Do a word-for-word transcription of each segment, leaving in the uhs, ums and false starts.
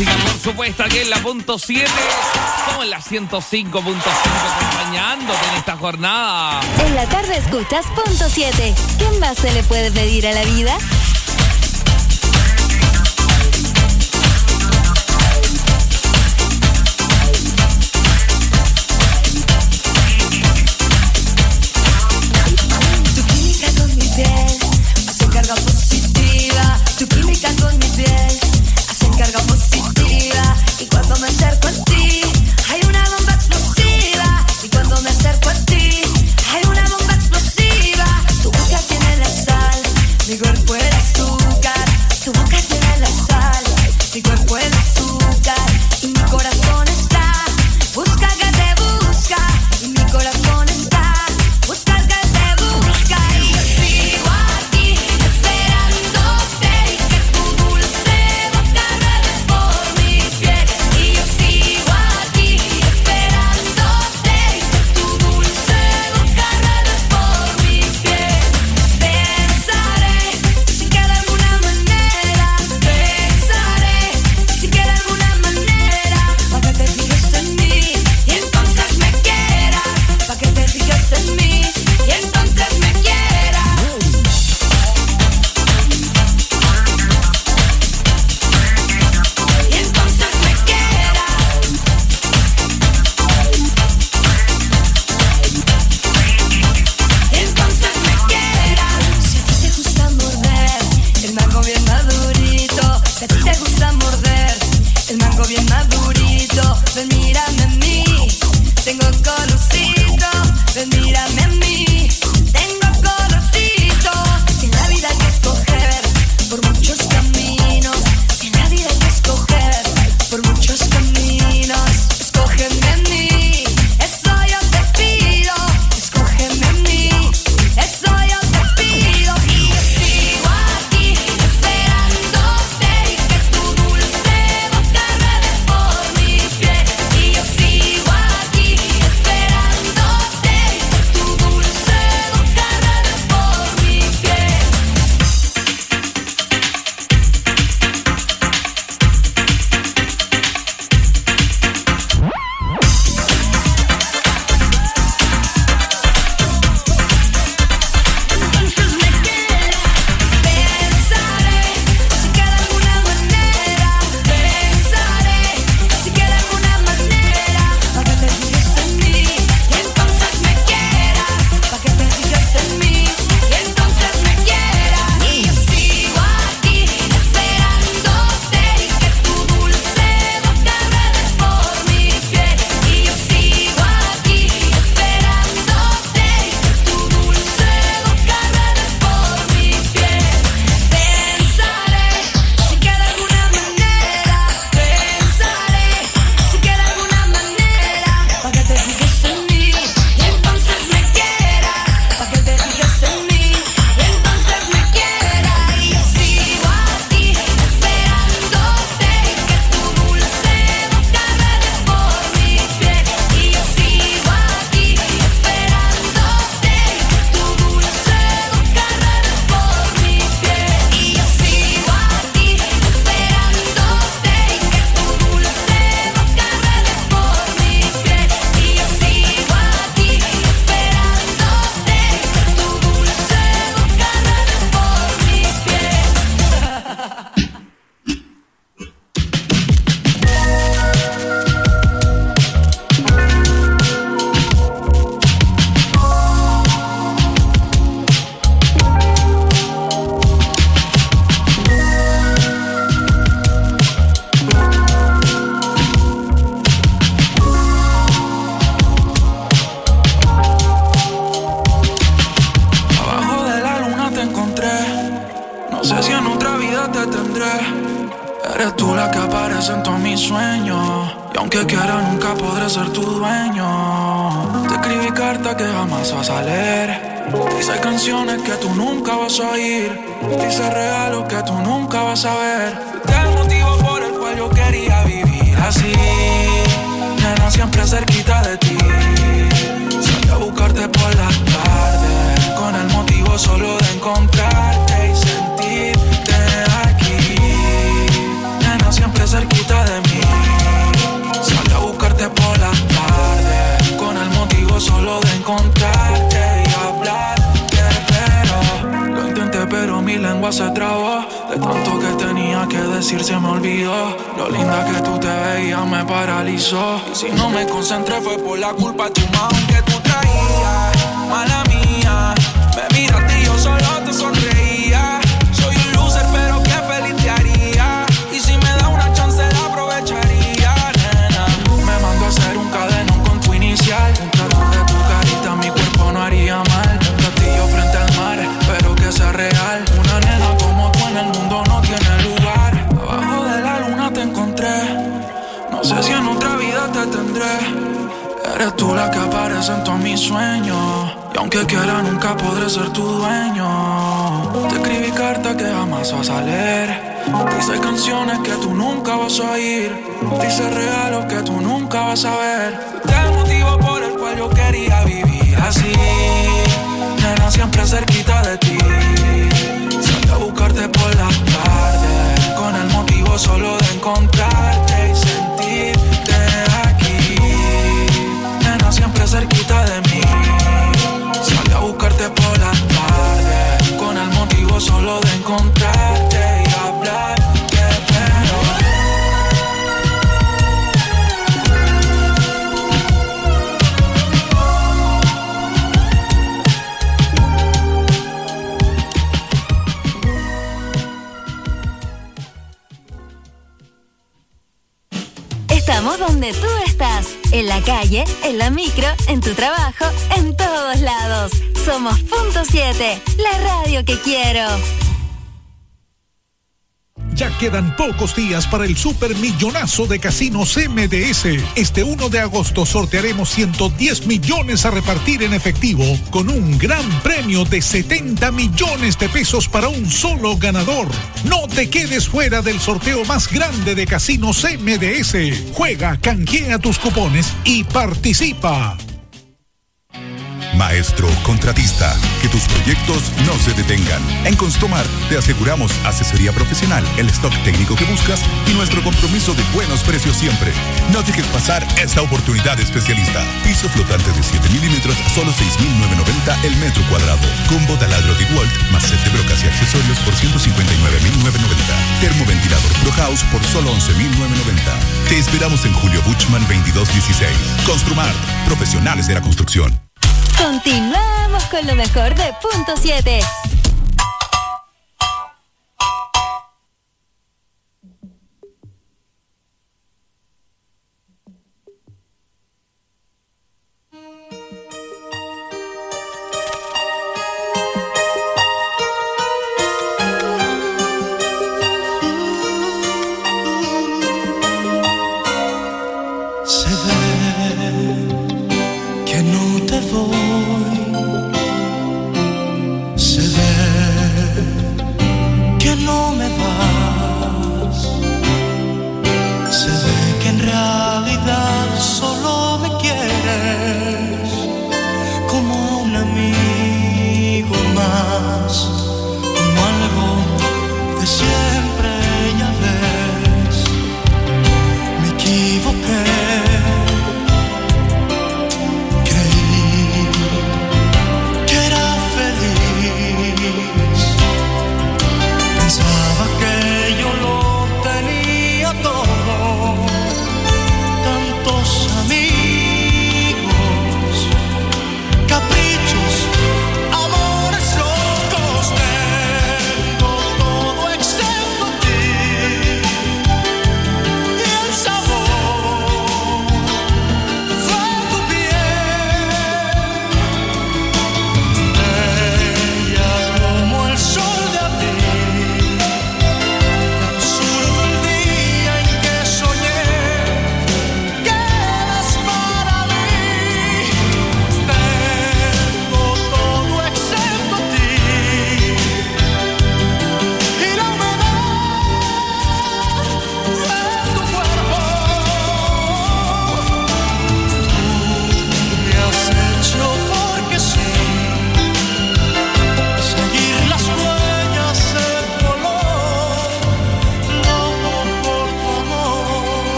música, por supuesto, aquí en la punto siete. Somos en la ciento cinco punto cinco acompañándote en esta jornada. En la tarde escuchas punto siete. ¿Qué más se le puede pedir a la vida? Tu química con mi piel hace carga positiva. Tu química con mi piel hace carga positiva. Y cuando me acerco a ti, hay una bomba explosiva. Y cuando me acerco a ti, hay una bomba explosiva. Tu boca tiene la sal, mi cuerpo el azúcar. Tu boca tiene la sal, mi cuerpo el azúcar. Y mi corazón está, busca que te busca. Y mi corazón está, busca que te busca. Y yo sigo aquí esperándote y que tu dulce boca ruede por mi piel. Y yo sigo aquí esperándote y que tu dulce boca ruede por mi piel. Pensaré si queda alguna manera, pensaré si queda alguna manera para que te fijes en mí y entonces me quieras, para que te fijes en mí y entonces me quieras. Y entonces me quieras. Y entonces me quieras. Si a ti te gusta morder el mango bien madurito, si a ti te gusta morder el mango bien madurito, ven mírame a mí, tengo colorcito, ven mírame a mí, tengo colorcito. Si en la vida hay que escoger por muchos caminos, si en la vida hay que escoger por muchos caminos, escógeme a mí, eso yo te pido, escógeme a mí, eso yo te pido. Y yo sigo aquí esperándote y que tu dulce boca ruede por mi piel. Y yo sigo aquí esperándote y que tu dulce boca ruede por mi piel. Pensaré si queda alguna manera, pensaré si queda alguna manera para que te fijes en mí y entonces me quieras, para que te fijes en mí y entonces me quieras. Y yo sigo aquí esperándote y que tu dulce boca ruede por mi piel. Y yo sigo aquí esperándote y que tu dulce boca ruede por mi piel. Pensaré si queda alguna manera, pensaré si queda alguna manera para que te fijes en mí y entonces me quieras, para que te fijes en mí y entonces me quieras. Y yo sigo aquí esperándote y que tu dulce boca ruede por mi piel. Y yo sigo aquí esperándote y que tu dulce boca ruede por mi piel. Y yo sigo aquí esperándote y que tu dulce boca ruede por mi piel. Y yo sigo aquí esperándote y que tu dulce boca ruede por mi piel. Abajo de la luna te encontré. No sé si en otra vida te tendré. Eres tú la que aparece en todos mis sueños. Y aunque quiera nunca podré ser tu dueño. Te escribí cartas que jamás vas a leer. Dice canciones que tú nunca vas a oír. Dice regalos que tú nunca vas a ver. Fuiste el motivo por el cual yo quería vivir así. Nena, siempre cerquita de ti. Salí a buscarte por las tardes con el motivo solo de encontrarte y sentirte aquí. Nena, siempre cerquita de lengua se trabó. De tanto que tenía que decir se me olvidó. Lo linda que tú te veías me paralizó. Y si no me concentré fue por la culpa de tu mano que tú traías. Mala mía, me miraste y yo solo te sonreía. Soy un loser pero qué feliz te haría. Y si me da una chance la aprovecharía, nena. Me mandó a hacer un cadenón con tu inicial. Un tatuaje de tu carita mi cuerpo no haría mal. Un castillo frente al mar, pero que sea real. Una nena como tú en el mundo no tiene lugar. Abajo de la luna te encontré. No sé si en otra vida te tendré. Eres tú la que aparece en todos mis sueños. Y aunque quiera nunca podré ser tu dueño. Te escribí cartas que jamás vas a leer. Dice canciones que tú nunca vas a oír. Dice regalos que tú nunca vas a ver. Fuiste el motivo por el cual yo quería vivir así. Nena, siempre cerquita de ti. Salí a buscarte por las tardes con el motivo solo de encontrarte y sentirte aquí. Nena, siempre cerquita de mí. Salí a buscarte por las tardes con el motivo solo de encontrarte y hablarte, pero Estamos donde tú estás, en la calle, en la micro, en tu trabajo, en todos lados. Somos Punto siete, la radio que quiero. Ya quedan pocos días para el supermillonazo de Casinos M D S. Este uno de agosto sortearemos ciento diez millones a repartir en efectivo, con un gran premio de setenta millones de pesos para un solo ganador. No te quedes fuera del sorteo más grande de Casinos M D S. Juega, canjea tus cupones y participa. Maestro contratista, que tus proyectos no se detengan. En Construmart te aseguramos asesoría profesional, el stock técnico que buscas y nuestro compromiso de buenos precios siempre. No dejes pasar esta oportunidad especialista. Piso flotante de siete milímetros a solo seis mil novecientos noventa el metro cuadrado. Combo taladro DeWalt más set de brocas y accesorios por ciento cincuenta y nueve mil novecientos noventa. Termoventilador Pro House por solo once mil novecientos noventa. Te esperamos en Julio Buchmann veintidós dieciséis. Construmart, profesionales de la construcción. Continuamos con lo mejor de Punto siete. Se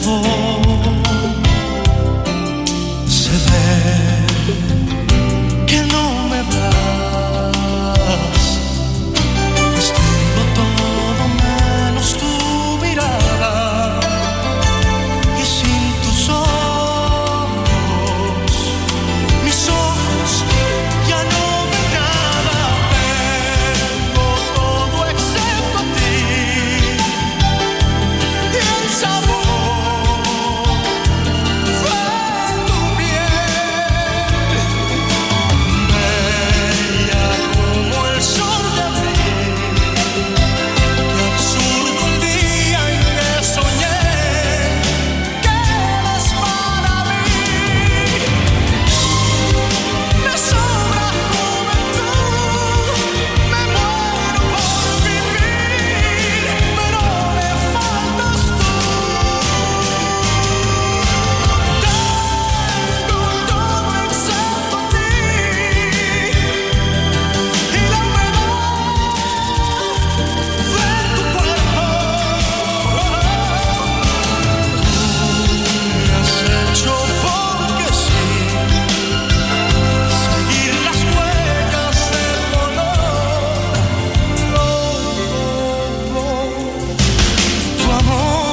Se ve que no me das, pues tengo todo menos tu mirada, y sin tus ojos, mis ojos ya no ven nada. Tengo todo excepto a ti y el sabor de tu piel, bella como el sol de abril. Qué absurdo el día en que soñé que eras para mí. Me sobra juventud, me muero por vivir, pero me faltas tú. Tengo todo excepto a ti y la humedad de tu cuerpo. Me has hecho porque sí seguir las huellas del dolor, tu amor.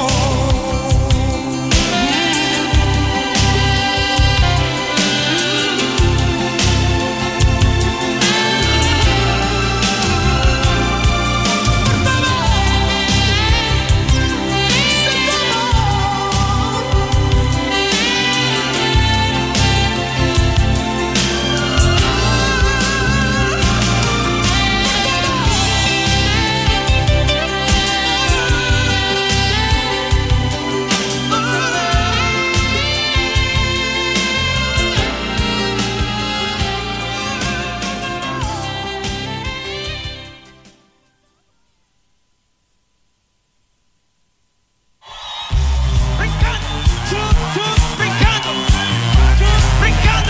Brincando, chup, chup, brincando, chup, brincando.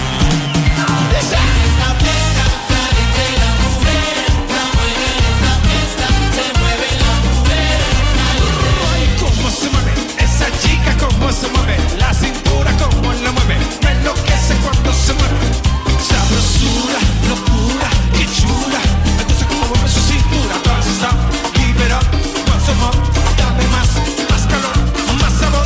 Esa es la fiesta, caliente la mujer, la mueve esta fiesta, se mueve la mujer. Ay, cómo se mueve esa chica, cómo se mueve la cintura, cómo la mueve, me enloquece cuando se mueve. Sabrosura, locura, qué chula, me gusta cómo mueve su cintura. Don't stop, give it up, want some more, dame más, más calor, más sabor.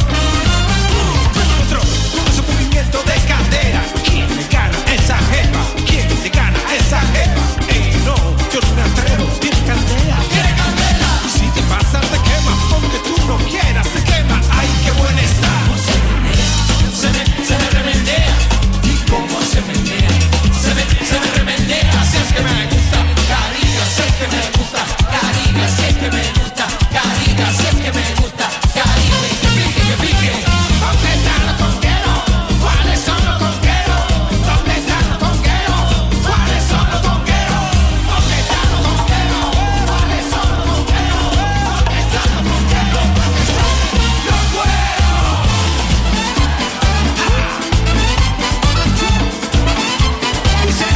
Otro, con ese movimiento de cadera, ¿quién le gana a esa jefa? ¿Quién le gana a esa jefa? Ey, no, yo no me atrevo, tiene candela, tiene candela. Y si te pasa te quema, aunque tú no quieras te quema. Ay, qué buena está. Se me, se me remendea, y cómo se menea, se me, se me remendea. Así es que me gusta, cariño, así es que me gusta, cariño, así es que me gusta, cariño, así es que me gusta, cariño, y que pique, que pique. ¿Dónde están los conqueros? ¿Cuáles son los conqueros? ¿Dónde están los conqueros? ¿Cuáles son los conqueros? ¿Dónde están los conqueros? ¿Cuáles son los conqueros? ¿Dónde están los conqueros? Los cueros. Dice,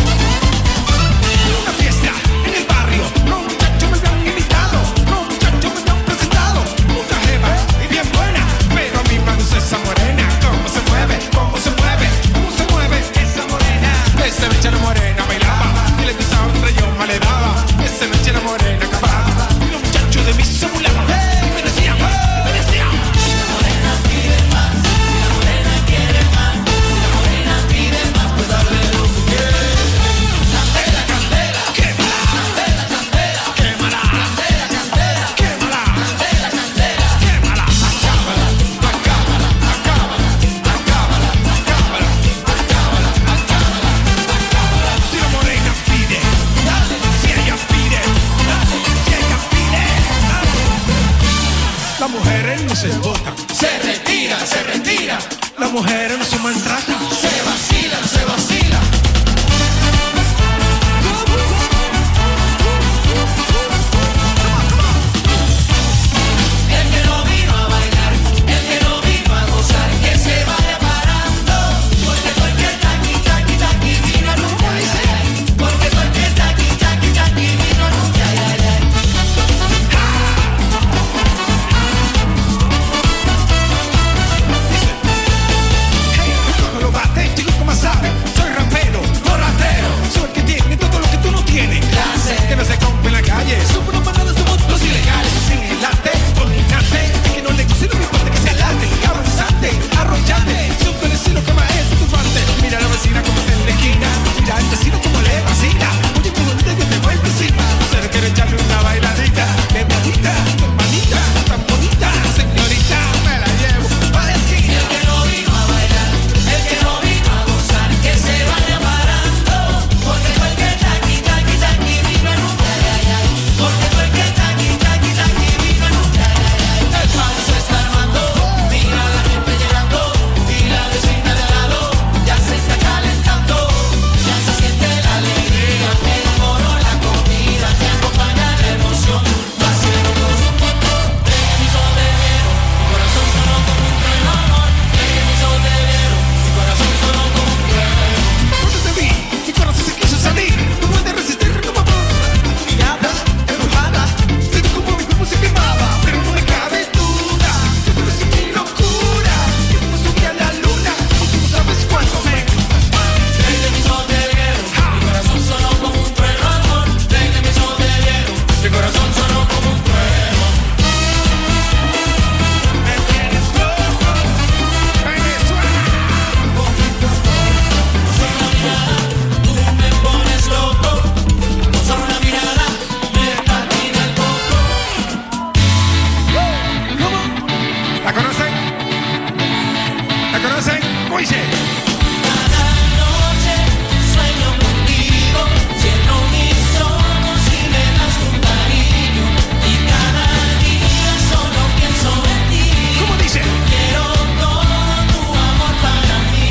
una fiesta en el barrio, los muchachos me habían invitado, los muchachos me habían presentado, mucha jeva y bien buena, pero a mí me gusta esa morena, cómo se mueve, cómo se mueve, cómo se mueve esa morena. Esa noche la morena bailaba, y le gustaba un rayón más le daba, esa noche la morena acababa, y los muchachos de mí se burlaban, y me decían, me decían. La morena pide más, la morena quiere más, la morena pide más, pues dale lo que quiere. Candela, candela, quémala, candela, candela, quémala, candela, candela, quémala, candela, candela, quémala, acábala, acábala, acábala, acábala, acábala, acábala, acábala, acábala. Si la morena pide, dale, si ella pide, dale, si ella pide, dale. Las mujeres no se botan, se retiran, se retiran. Las mujeres no se maltratan, se vacilan, se vacilan. El que no vino a bailar, el que no vino a gozar, que se vaya parando, porque todo el que está aquí, está aquí, está aquí, vino a nunca, ay, ay, ay. Porque todo el que está aquí, está aquí, está aquí, vino a nunca, ay, ay, ay. ¿Cómo dice? Cada noche sueño contigo, cierro mis ojos y me das tu cariño. Y cada día solo pienso en ti. ¿Cómo dice? Quiero todo tu amor para mí.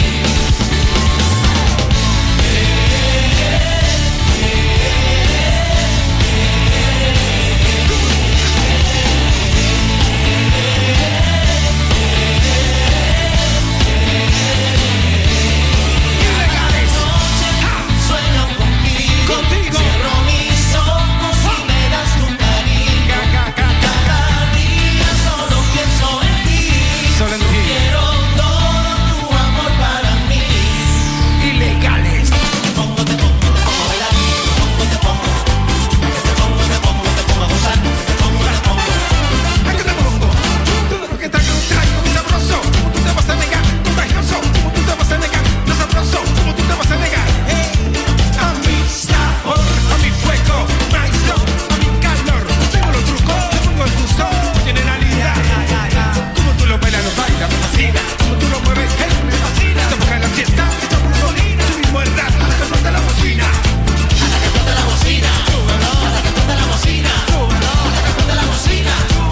Sueño contigo, Contigo. cierro mis ojos y me das tu cariño. Cada día solo pienso en ti. Solo en ti. Quiero todo tu amor para mí. Ilegales. Te pongo, te pongo, te pongo a bailar. Te pongo, te pongo. Te pongo, te pongo, te pongo a gozar. Te pongo, te pongo. ¿A qué te pongo? Todo lo que traigo, traigo muy sabroso. ¿Cómo tú te vas a negar? Contagioso. ¿Cómo tú te vas a negar? No sabroso. ¿Cómo tú te vas a negar? Hey, a mi sabor, a mi fuego, maestro, a mi calor. Tengo los trucos, te pongo el gusto. Tiene la linda. Como tú lo bailas, lo bailas, me fascina. Como tú lo mueves, hey, me fascina. Te ponga en la fiesta, esto es gasolina. Tú mismo el rap, hasta que explota la bocina. Hasta que explote la bocina. Hasta que explote la bocina. Hasta que explote la bocina.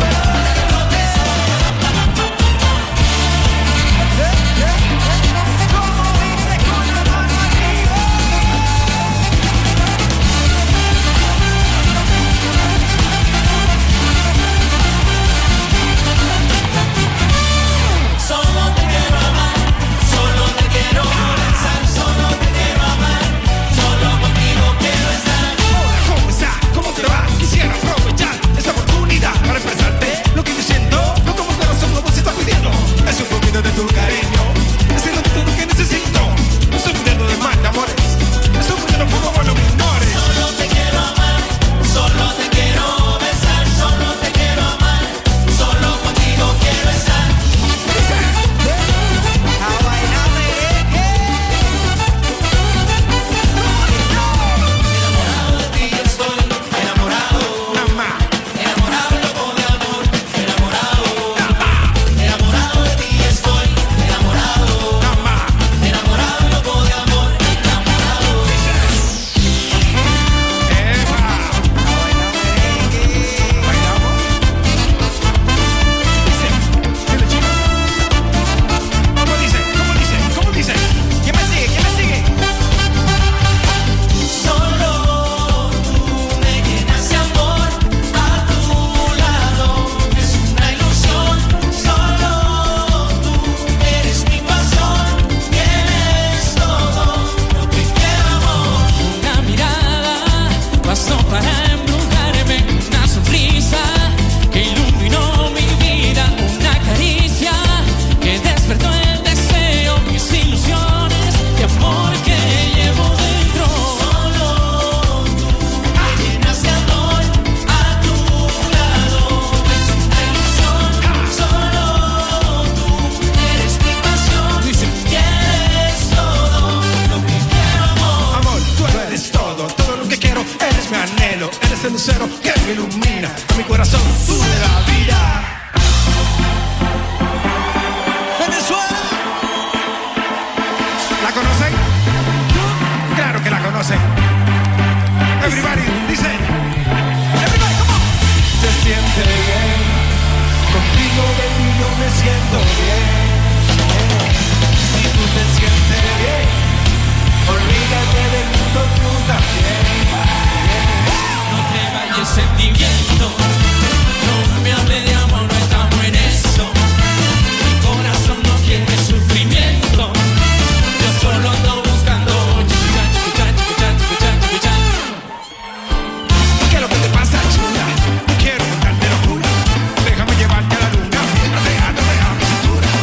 Solo te quiero amar, solo te quiero besar, solo te quiero amar, solo contigo quiero estar. Hola, ¿cómo estás? ¿Cómo te va? Quisiera aprovechar esta oportunidad para expresarte lo que yo siento. No como te lo son, como se está pidiendo. Es un poquito de tu cariño. Es el todo que necesito. No estoy pidiendo de mal, amores. Estoy pidiendo fuego por los menores. Solo te quiero amar, solo te quiero besar, solo te quiero amar, solo contigo quiero estar. Enamorado de ti estoy, enamorado, Mamá, enamorado loco de amor, enamorado, enamorado de ti estoy, enamorado, mamá. enamorado loco de amor, enamorado. Eva. ¿Bailamos? Dice, dile, chico. ¿Cómo dice? ¿Cómo dice? ¿Cómo dice? ¿Quién me sigue? ¿Quién me sigue? Solo tú me llenas de amor, a tu lado es una ilusión. Solo tú eres mi pasión, tienes todo lo que quiero, amor. Una mirada bastó para embrujarme, una sonrisa que iluminó mi vida, una caricia que despertó el deseo, mis ilusiones de amor que llevo dentro. Solo tú me llenas de amor, a tu lado es una ilusión. Solo tú eres mi pasión, tienes todo lo que quiero, amor. Amor, tú eres todo, todo lo que quiero, eres mi anhelo, eres el lucero que me ilumina, a mi corazón tú de la vida. Venezuela, ¿la conocen? Claro que la conocen. Everybody, dice, everybody, come on. Se siente bien, contigo de ti yo me siento bien. Si tú te sientes bien, olvídate del mundo tú también. No te vayas sentimiento, no me hable de amor, no estamos en eso. Mi corazón no quiere sufrimiento, yo solo ando buscando chiquichán, chiquichán, chiquichán, chiquichán, chiquichán. ¿Qué es lo que te pasa, chula? No quiero contarte locura. Déjame llevarte a la luna. Déjame, déjame, déjame mi cintura.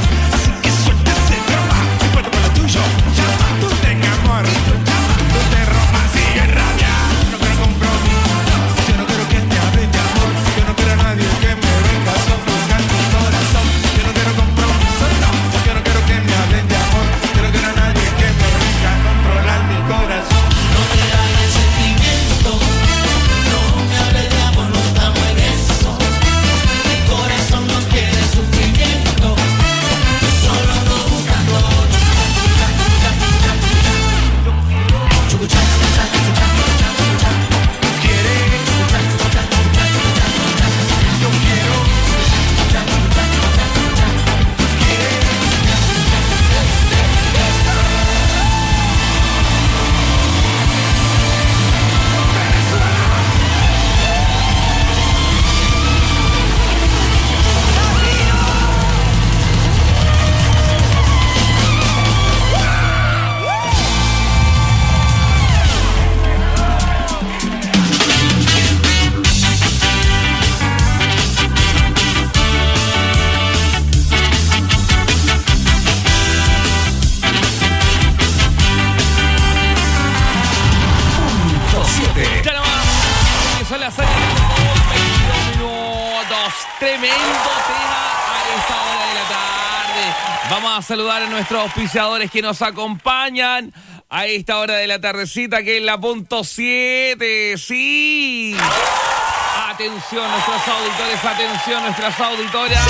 Tremendo tema a esta hora de la tarde. Vamos a saludar a nuestros auspiciadores que nos acompañan a esta hora de la tardecita, que es la punto siete. Sí. Atención, nuestros auditores, atención, nuestras auditoras.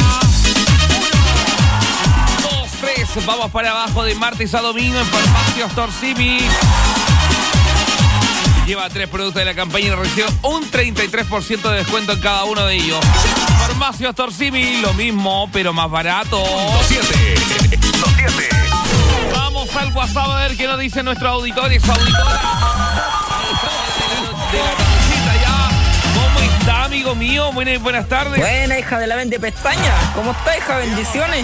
Uno, dos, tres. Vamos para abajo de martes a domingo en Farmacias Torsimi. Lleva tres productos de la campaña y recibe un treinta y tres por ciento de descuento en cada uno de ellos. Farmacias Torsimi, lo mismo, pero más barato. siete. Vamos al WhatsApp a ver qué nos dicen nuestros auditores, auditoras. De la camiseta ya. ¿Cómo está, amigo mío? Buenas, buenas tardes. Buena, hija de la vende pestaña. ¿Cómo está, hija? Bendiciones.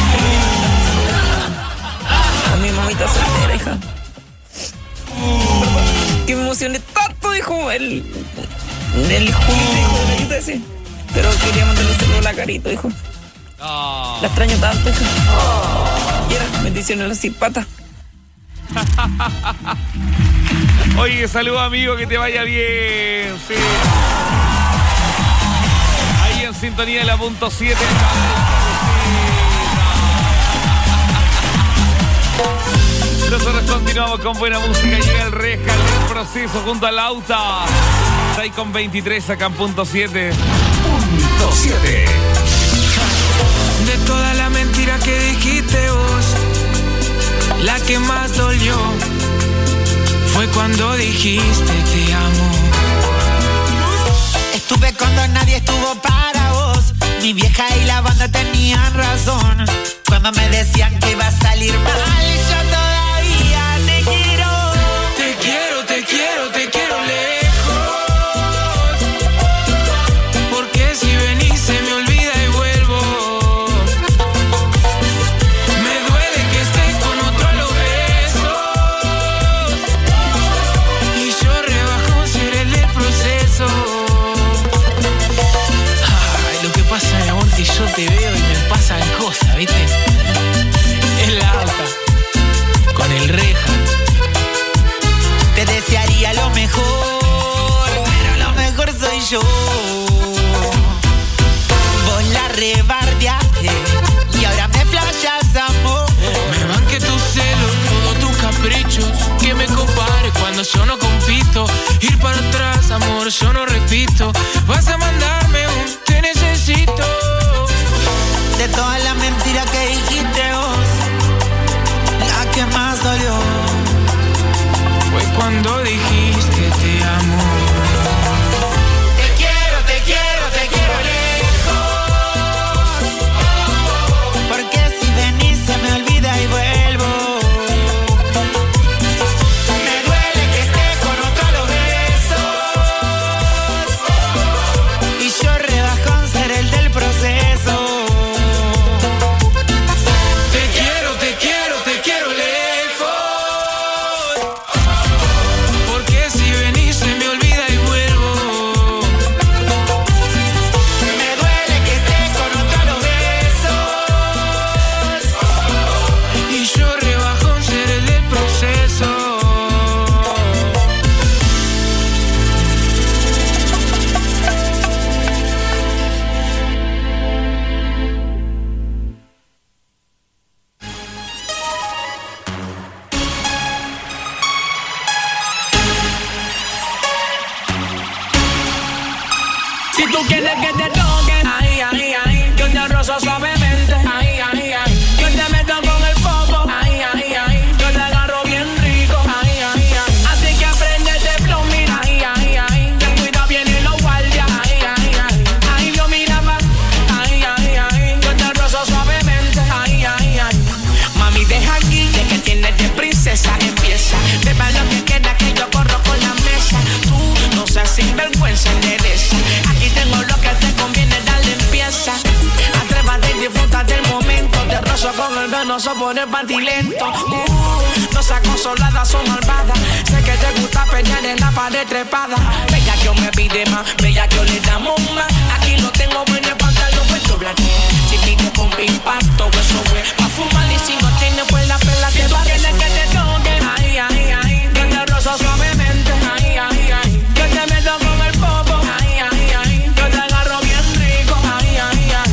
A mi mamita soltera, hija. Que me emocioné tanto, dijo el... El Julio, hijo de la ayuda ese. Pero quería mandarle un saludo a la Carito, dijo. Oh. La extraño tanto, hija. Oh. Y era, bendiciones a la cipata. Oye, saludo, amigo, que te vaya bien. Sí. Ahí en sintonía de la punto siete. Nosotros continuamos con buena música. Llega el Reja, el proceso junto al Lauta. seis con veintitrés acá en punto siete. Punto siete. De toda la mentira que dijiste vos, la que más dolió fue cuando dijiste te amo. Estuve cuando nadie estuvo para vos. Mi vieja y la banda tenían razón cuando me decían que iba a salir mal. Yo todavía te quiero. Te quiero, te quiero, te quiero lejos. Porque si venís se me olvida y vuelvo. Me duele que estés con otro a los besos. Y yo rebajo ser el del proceso. Ay, lo que pasa, mi amor, que yo te veo y me pasan cosas, ¿viste? Es la alta con el Reja. Te desearía lo mejor, pero lo mejor soy yo. Vos la rebardeaste y ahora me flashas, amor. Me van que tus celos, todos tus caprichos, que me compares cuando yo no compito. Ir para atrás, amor, yo no repito. Vas a mandarme un te necesito. De todas las mentiras que dijiste vos, la que más dolió fue cuando dijiste te amo. Te quiero, te quiero, te quiero lejos. Porque si venís se me olvida y vuelvo. Me duele que estés con otro a los besos. Y yo rebajo en ser el del proceso. Te quiero, te quiero, te quiero lejos. Porque si venís se me olvida y vuelvo. Me duele que estés con otro a los besos. Y yo rebajo en ser el del proceso. Si tú quieres que te toquen, ay, ay, ay, yo te rozo suavemente, ay, ay, ay, yo te meto con el popo, ay, ay, ay, yo te agarro bien rico, ay, ay, ay, así que apréndete flow, mira, ay, ay, ay, te cuida bien y lo guardia, ay, ay, ay, ay, Dios mira más, ay, ay, ay, yo te rozo suavemente, ay, ay, ay, mami deja aquí, de que tienes de princesa, empieza, beba lo que queda que yo corro con la mesa, tú no seas sinvergüenza, endereza. Aquí tengo lo que te conviene, darle empieza. Atrévate y disfruta del momento. Te rozo con el venoso por el lento. Uh, no seas consolada, son malvadas. Sé que te gusta pelear en la pared trepada. Bella que yo me pide más, bella que yo le damos más. Aquí lo tengo bueno, el pantalón puesto blanco. Si pide con impacto, eso es pa' fumar. Y si no tiene pues la pela que va. Si tú quieres que te toque, ay, ay, ay, yo te rozo suavemente, ay, ay, ay, yo te meto con el popo, ay, ay, ay, yo te agarro bien rico, ay, ay, ay.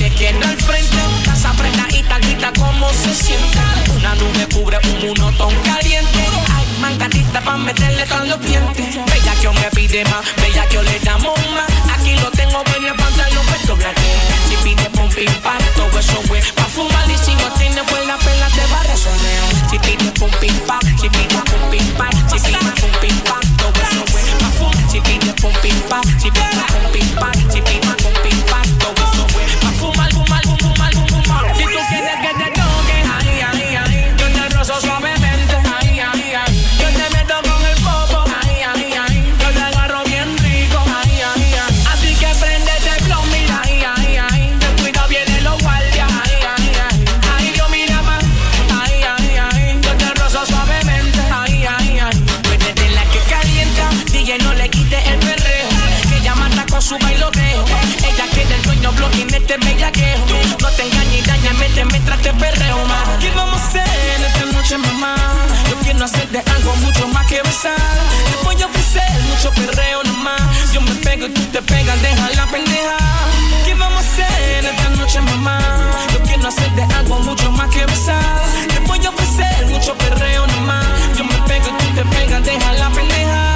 esquina al frente. Casa apretadita, grita como se siente. Una nube cubre un monotón caliente. Ay, mangatita pa' meterle con los dientes. Bella que me pide más, bella que le damos más. Aquí lo tengo en el pantalón, puesto blanque. Si pide pum pim pam, todo eso güey. Pa' fumar y si no tiene pues la pela te va a resolver. Si pide pum pim pam, si pide pum pim pam, si pide pum pim pam, todo eso güey. Pa' fumar, si pide pum pim pam, si pide pum pim pam, si pide pum pim pam, todo eso güey. Pa' fumar, fumar, fumar, fumar. Si tú quieres que te toque, ay, ay, ay, yo te rozo suavemente, ay, ay, ay. Yo te meto con el popo, ay, ay, ay. Yo te agarro bien rico, ay, ay, ay. Así que préndete el blon, mira, ay, ay, ay. Ten cuidado, vienen los guardias, ay, ay, ay. Ay, Dios, mira más, ay, ay, ay. Yo te rozo suavemente, ay, ay, ay. Préndete la que calienta, D J no le quite el perreo, que ella mata con su bailoteo. Ella quiere el dueño blon en este bellaqueo. No te engañes y dañame mientras te perreo más. ¿Qué vamos a hacer esta noche, mamá? Yo quiero hacerte algo mucho más que besar. Te voy a ofrecer mucho perreo nomás. Yo me pego y tú te pegas, deja la pendeja. ¿Qué vamos a hacer esta noche, mamá? Yo quiero hacerte algo mucho más que besar. Te voy a ofrecer mucho perreo nomás. Yo me pego y tú te pegas, deja la pendeja.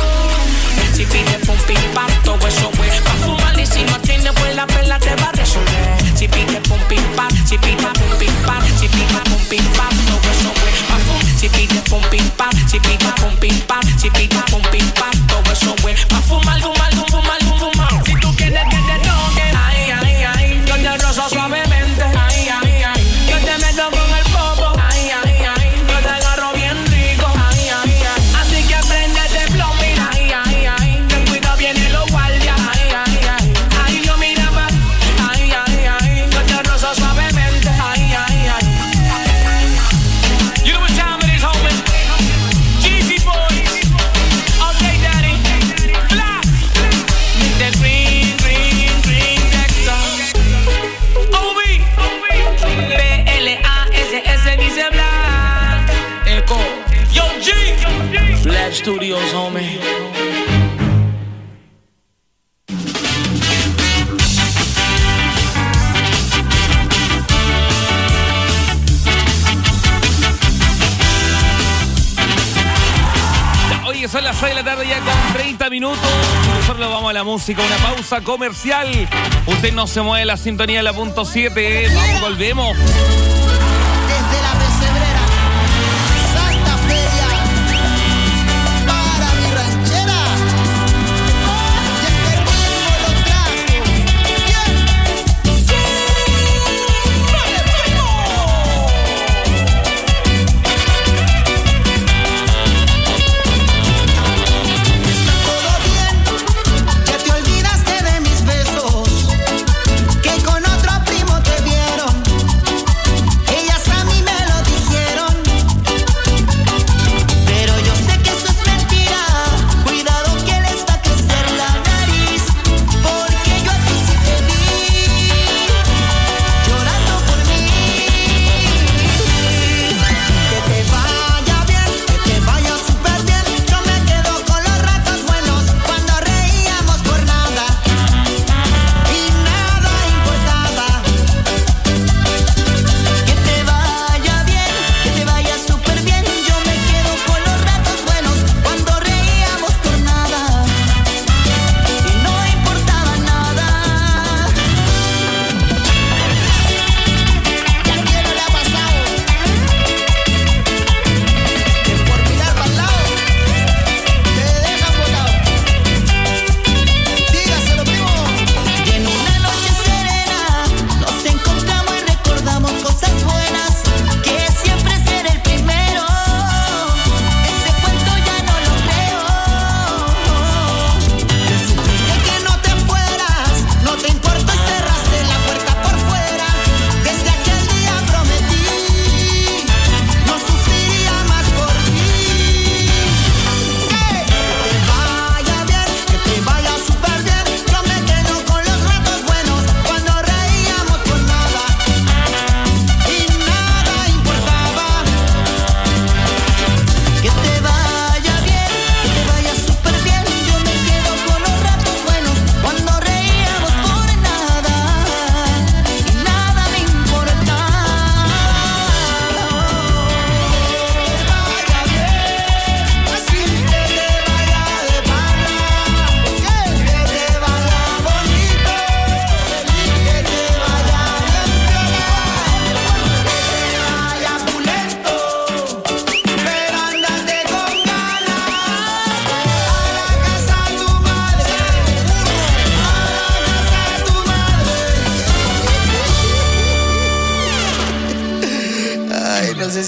Si pide pum pim pam, todo eso güey. Pa' fumar y si no tiene pues la pela te va a resolver. Si pide pum pim pam, si pide pum pim pam, si pide pum pim pam, todo eso güey. Pa' fumar, si pide pum pim pam, si pide pum pim pam, si pide pum pim pam, todo eso güey. Pa' fumar, fumar, fumar, fumar. Si tú quieres que te toque, ay, ay, ay, yo te rozo suavemente, ay, ay, ay. Yo te meto con el popo, ay, ay, ay. Yo te agarro bien rico, ay, ay, ay. Así que préndete el blon, mira, ay, ay, ay. Ten cuidado, vienen los guardias, ay, ay, ay. Ay, yo mira más, ay, ay, ay. Yo te rozo suavemente, ay, ay, ay. You know what time it is, homie? Jeezy boys, all day daddy, black. Mister Green, Green, Green, Dexter. O B, B L A S S dice black. Echo, Yo G, Black Studios, homie. Oye, son las seis de la tarde ya con treinta minutos. Nosotros vamos a la música, una pausa comercial. Usted no se mueve la sintonía de la punto siete. Vamos, volvemos. Desde la pesebrera, Santa Feria, para mi ranchera, y este ritmo lo trajo. Está todo bien, ya te olvidaste de mis besos, que con otro primo te vieron.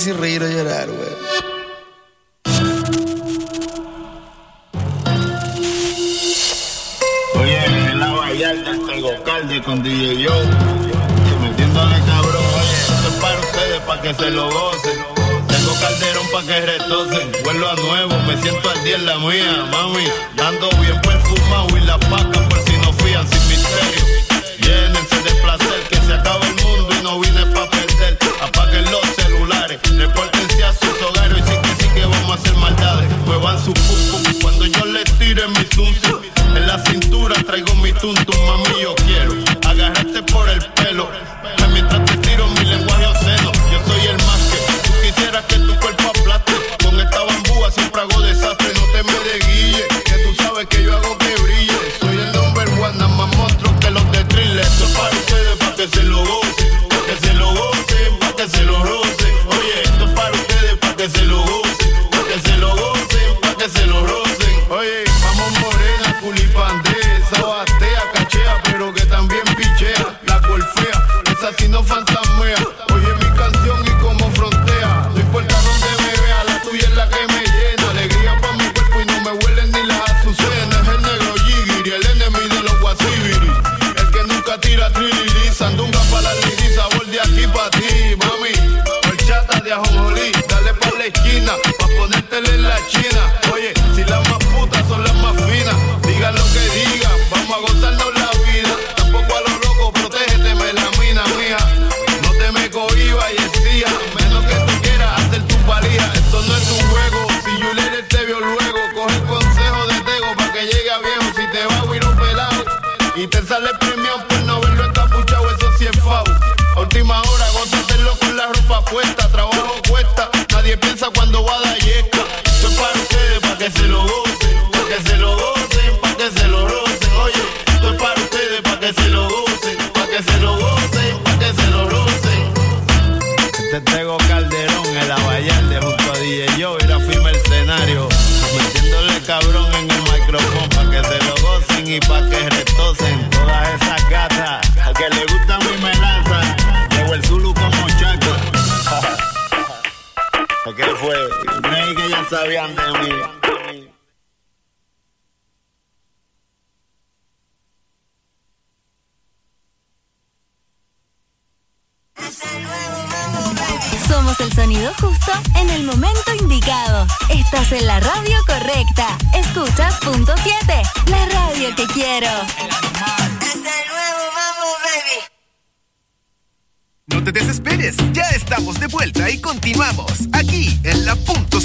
si reír o llorar, güey. Oye, en la Vallarta tengo calde con D J Yo, metiéndole cabrón. Oye, esto es para ustedes, para que se lo gocen. Tengo calderón para que retocen. Vuelvo a nuevo, me siento al día en la mía, mami. Ando bien perfumado y las vacas por si no fían sin misterio. Llénense de placer, que se acaba el mundo y no vine pa' perder. Apaguen los celulares, repórtense a sus hogares. Y sí que sí que vamos a hacer maldades. Muevan su pum pum cuando yo les tire mi tum tum. En la cintura traigo mi tuntum, mami, yo quiero agarrarte por el pelo, que mientras te tiro mi lenguaje obsceno. Yo soy el más que tú quisieras que tu cuerpo aplaste. Con esta bambúa siempre hago desastre, no te me desguille, que tú sabes que yo hago que brille. Soy el number one, nada más monstruo que los de Thriller. Esto es para ustedes, pa' que se lo gocen, pa' que se lo gocen, pa' que se lo rocen. Oye, esto es para ustedes, pa' que se lo gocen, pa' que se lo gocen, pa' que se lo rocen. Oye, vamos morena, culipandesa, batea, cachea, pero que también pichea. La golfea, esa sí no fantasmea. Oye mi canción y como frontea. No importa donde me vea, la tuya es la que me llena. Alegría pa' mi cuerpo y no me huelen ni las azucenas. Es el negro Jigiri, el enemigo de los guasibiri. El que nunca tira trilili, sandunga pa' la liri, sabor de aquí pa' ti, mami. Horchata de ajonjolí, dale pa' la esquina, pa' ponértela en la china. Oye, si las más putas son las más finas, digan lo que digan, vamos a gozarnos la vida. Tampoco a lo loco, protégete, melamina mía. No te me cohibas y exija, menos que tú quieras hacer tu valija. Esto no es un juego, si Juliet te vio luego, coge el consejo de Tego pa' que llegue a viejo. Si te va a huir un pelado y te sale premio por no verlo encapuchado, eso sí es fau. A última hora, gózatelo con la ropa puesta, trabajo cuesta, nadie piensa cuando va a dar yesca. Esto es para ustedes, pa' que se lo gocen, pa' que se lo gocen, pa' que se lo rocen. Oye, esto es para ustedes, pa' que se lo gocen, pa' que se lo gocen, pa' que se lo rocen. Este Tego Calderón en la Vallarta junto a D J Yo, ir a firmar el escenario, metiéndole cabrón en el micrófono pa' que se lo gocen y pa' que retocen todas esas gatas. Al que le gusta mi melaza, llevo el Zulu como Chaco. ¿Qué fue? Creí que ya sabían de mí. Somos el sonido justo en el momento indicado. Estás en la radio correcta. Escuchas punto siete, la radio que quiero. Hasta luego, vamos, baby. No te desesperes, ya estamos de vuelta y continuamos aquí en la punto